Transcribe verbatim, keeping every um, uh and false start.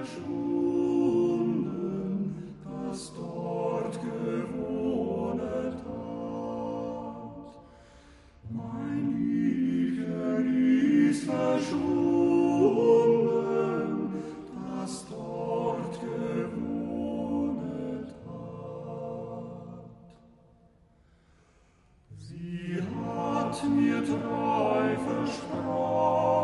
verschwunden, das dort gewohnet hat. Mein Liebchen ist verschwunden, das dort gewohnet hat. Sie hat mir treu versprochen,